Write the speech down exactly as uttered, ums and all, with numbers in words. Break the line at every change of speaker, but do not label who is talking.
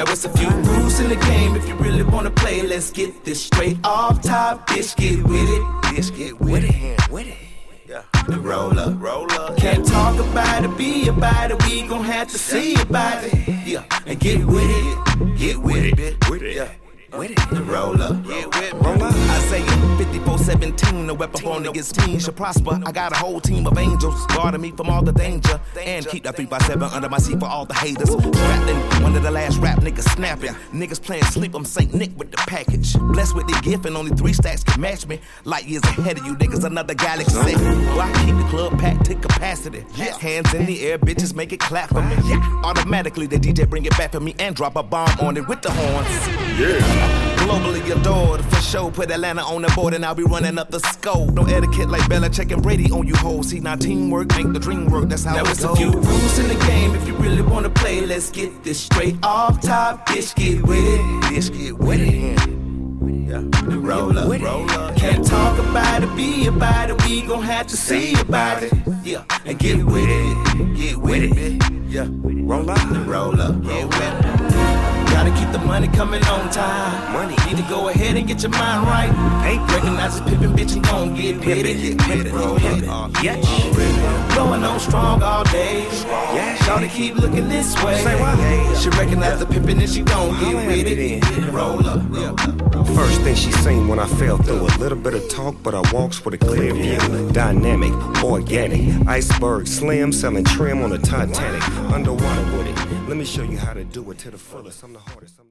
Now it's a few rules in the game if you really wanna play. Let's get this straight off top, bitch, get with it.
Bitch, get with it, with it. Yeah.
Roll up, roll up. Can't talk about it, be about it. We gon' have to see about it. Yeah, and get with it, get with it, bitch.
With it, yeah. With it.
Roll up,
yeah, with roll up. I say fifty-four seventeen, the weapon for niggas teen should prosper. I got a whole team of angels guarding me from all the danger. And keep that three by seven under my seat for all the haters. Strapped in, one of the last rap niggas snapping. Niggas playing sleep, I'm Saint Nick with the package. Blessed with the gift and only three stacks can match me. Light years ahead of you niggas, another galaxy. Well, I keep the club packed to capacity. Hands in the air, bitches make it clap for me. Automatically the D J bring it back for me and drop a bomb on it with the horns.
Yeah.
Globally adored, for sure. Put Atlanta on the board and I'll be running up the scope. No etiquette like Belichick and Brady on you hoes. See, now teamwork make the dream work, that's how
now
it
it's
goes.
A few rules in the game if you really wanna play. Let's get this straight off top, bitch, get with it.
Bitch, get with it.
Yeah. Roll up, roll up. Can't talk about it, be about it. We gon' have to see about it. Yeah, and get with it, get with it, bitch.
Yeah, roll up,
roll up, get with it. Gotta keep the money coming on time.
Money.
Need to go ahead and get your mind right. Hey, recognize this pimpin' bitch and gon' get pimpin'. Get pimpin'. Yeah. Going on strong all day.
Yeah.
Shawty keep looking this way.
Say what?
She recognize the pimpin' and she gon' get with it. Roll up, roll up.
First thing she seen when I fell through, a little bit of talk, but I walks with a clear view. Dynamic, organic, iceberg, slim, selling trim on the Titanic. Underwater with it. Let me show you how to do it to the fullest. I'm the hardest.